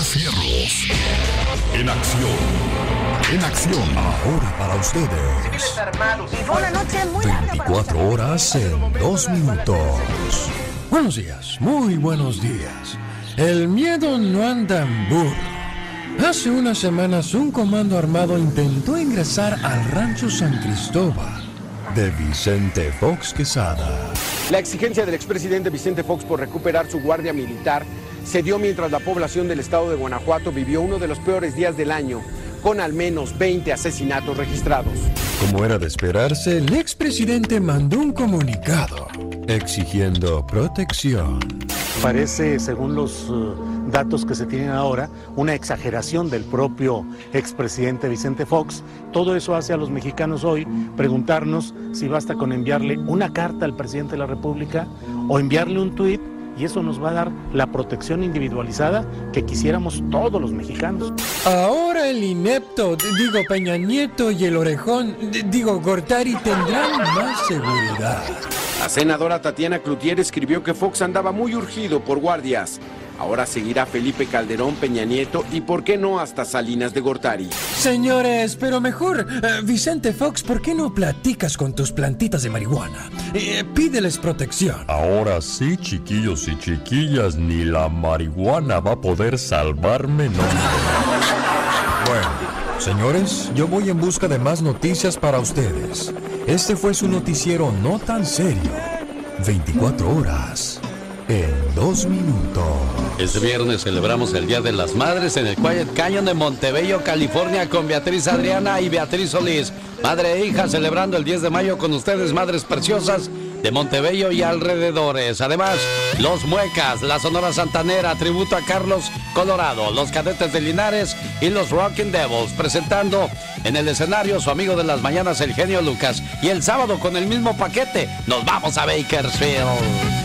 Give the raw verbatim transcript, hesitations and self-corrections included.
Fierros. En acción. En acción. Ahora para ustedes. Y fue una noche muy larga. veinticuatro horas en dos minutos. Buenos días, muy buenos días. El miedo no anda en burro. Hace unas semanas un comando armado intentó ingresar al rancho San Cristóbal de Vicente Fox Quesada. La exigencia del expresidente Vicente Fox por recuperar su guardia militar se dio mientras la población del estado de Guanajuato vivió uno de los peores días del año, con al menos veinte asesinatos registrados. Como era de esperarse, el expresidente mandó un comunicado exigiendo protección. Parece, según los uh, datos que se tienen ahora, una exageración del propio expresidente Vicente Fox. Todo eso hace a los mexicanos hoy preguntarnos si basta con enviarle una carta al presidente de la República o enviarle un tuit, y eso nos va a dar la protección individualizada que quisiéramos todos los mexicanos. Ahora el inepto, digo Peña Nieto, y el orejón, digo Gortari, tendrán más seguridad. La senadora Tatiana Cloutier escribió que Fox andaba muy urgido por guardias. Ahora seguirá Felipe Calderón, Peña Nieto y, ¿por qué no, hasta Salinas de Gortari? Señores, pero mejor, uh, Vicente Fox, ¿por qué no platicas con tus plantitas de marihuana? Eh, pídeles protección. Ahora sí, chiquillos y chiquillas, ni la marihuana va a poder salvarme, no. Bueno, señores, yo voy en busca de más noticias para ustedes. Este fue su noticiero no tan serio. veinticuatro horas en dos minutos. Este viernes celebramos el Día de las Madres en el Quiet Canyon de Montebello, California, con Beatriz Adriana y Beatriz Solís. Madre e hija celebrando el diez de mayo con ustedes, madres preciosas de Montebello y alrededores. Además, los Muecas, la Sonora Santanera, tributo a Carlos Colorado, los Cadetes de Linares y los Rockin' Devils, presentando en el escenario su amigo de las mañanas, el genio Lucas. Y el sábado, con el mismo paquete, nos vamos a Bakersfield.